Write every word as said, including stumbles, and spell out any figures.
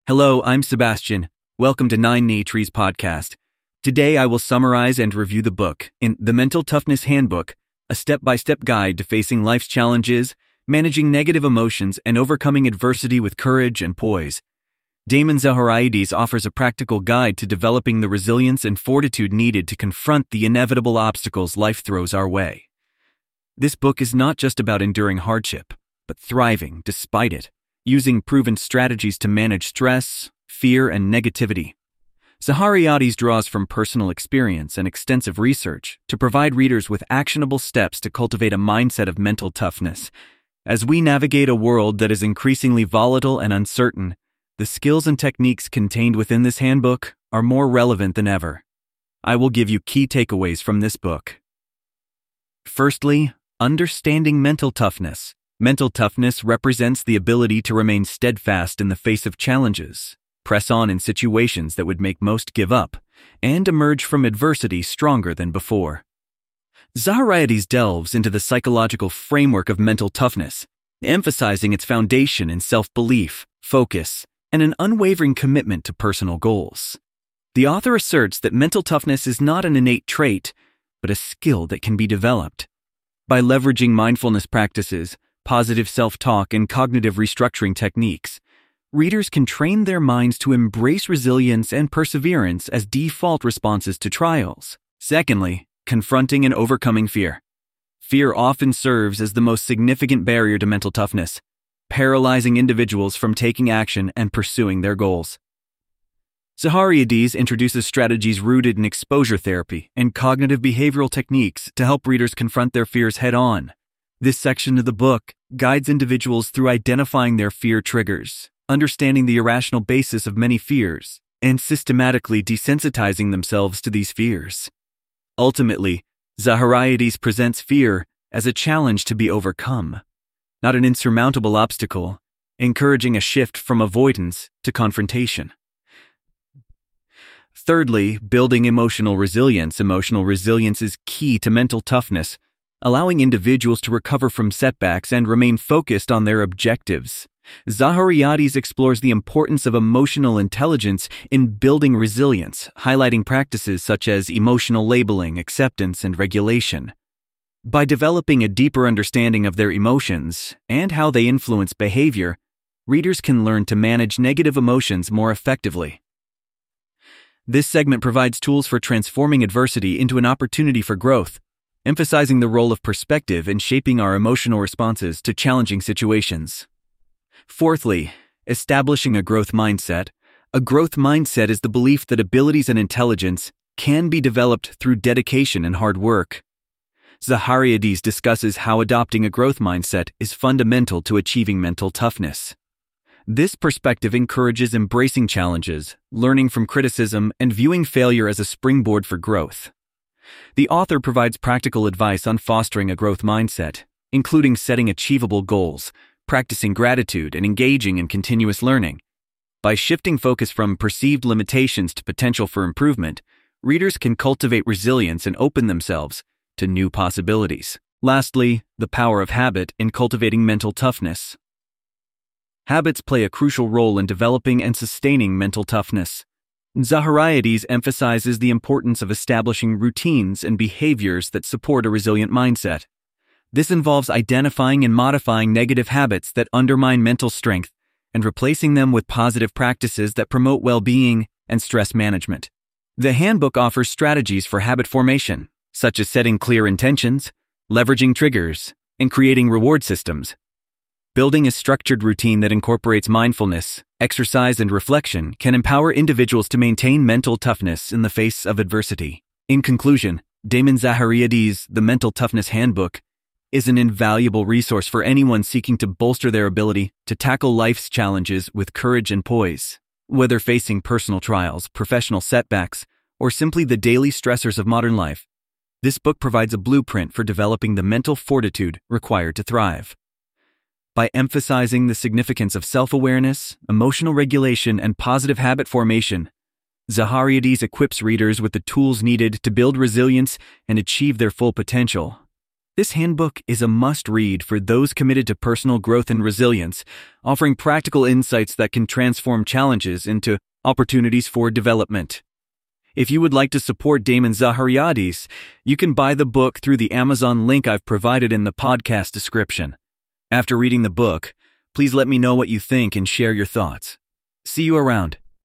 Hello, I'm Sebastian. Welcome to Nine Knee Trees Podcast. Today I will summarize and review the book in The Mental Toughness Handbook, a step-by-step guide to facing life's challenges, managing negative emotions, and overcoming adversity with courage and poise. Damon Zahariades offers a practical guide to developing the resilience and fortitude needed to confront the inevitable obstacles life throws our way. This book is not just about enduring hardship, but thriving despite it, using proven strategies to manage stress, fear, and negativity. Zahariades draws from personal experience and extensive research to provide readers with actionable steps to cultivate a mindset of mental toughness. As we navigate a world that is increasingly volatile and uncertain, the skills and techniques contained within this handbook are more relevant than ever. I will give you key takeaways from this book. Firstly, understanding mental toughness. Mental toughness represents the ability to remain steadfast in the face of challenges, press on in situations that would make most give up, and emerge from adversity stronger than before. Zahariades delves into the psychological framework of mental toughness, emphasizing its foundation in self-belief, focus, and an unwavering commitment to personal goals. The author asserts that mental toughness is not an innate trait, but a skill that can be developed. By leveraging mindfulness practices, positive self-talk, and cognitive restructuring techniques, readers can train their minds to embrace resilience and perseverance as default responses to trials. Secondly, confronting and overcoming fear. Fear often serves as the most significant barrier to mental toughness, paralyzing individuals from taking action and pursuing their goals. Zahariades introduces strategies rooted in exposure therapy and cognitive behavioral techniques to help readers confront their fears head-on. This section of the book guides individuals through identifying their fear triggers, understanding the irrational basis of many fears, and systematically desensitizing themselves to these fears. Ultimately, Zahariades presents fear as a challenge to be overcome, not an insurmountable obstacle, encouraging a shift from avoidance to confrontation. Thirdly, building emotional resilience. Emotional resilience is key to mental toughness, allowing individuals to recover from setbacks and remain focused on their objectives. Zahariades explores the importance of emotional intelligence in building resilience, highlighting practices such as emotional labeling, acceptance, and regulation. By developing a deeper understanding of their emotions and how they influence behavior, readers can learn to manage negative emotions more effectively. This segment provides tools for transforming adversity into an opportunity for growth, emphasizing the role of perspective in shaping our emotional responses to challenging situations. Fourthly, establishing a growth mindset. A growth mindset is the belief that abilities and intelligence can be developed through dedication and hard work. Zahariades discusses how adopting a growth mindset is fundamental to achieving mental toughness. This perspective encourages embracing challenges, learning from criticism, and viewing failure as a springboard for growth. The author provides practical advice on fostering a growth mindset, including setting achievable goals, practicing gratitude, and engaging in continuous learning. By shifting focus from perceived limitations to potential for improvement, readers can cultivate resilience and open themselves to new possibilities. Lastly, the power of habit in cultivating mental toughness. Habits play a crucial role in developing and sustaining mental toughness. Zahariades emphasizes the importance of establishing routines and behaviors that support a resilient mindset. This involves identifying and modifying negative habits that undermine mental strength and replacing them with positive practices that promote well-being and stress management. The handbook offers strategies for habit formation, such as setting clear intentions, leveraging triggers, and creating reward systems. Building a structured routine that incorporates mindfulness, exercise, and reflection can empower individuals to maintain mental toughness in the face of adversity. In conclusion, Damon Zahariades' The Mental Toughness Handbook is an invaluable resource for anyone seeking to bolster their ability to tackle life's challenges with courage and poise. Whether facing personal trials, professional setbacks, or simply the daily stressors of modern life, this book provides a blueprint for developing the mental fortitude required to thrive. By emphasizing the significance of self-awareness, emotional regulation, and positive habit formation, Zahariades equips readers with the tools needed to build resilience and achieve their full potential. This handbook is a must-read for those committed to personal growth and resilience, offering practical insights that can transform challenges into opportunities for development. If you would like to support Damon Zahariadis, you can buy the book through the Amazon link I've provided in the podcast description. After reading the book, please let me know what you think and share your thoughts. See you around.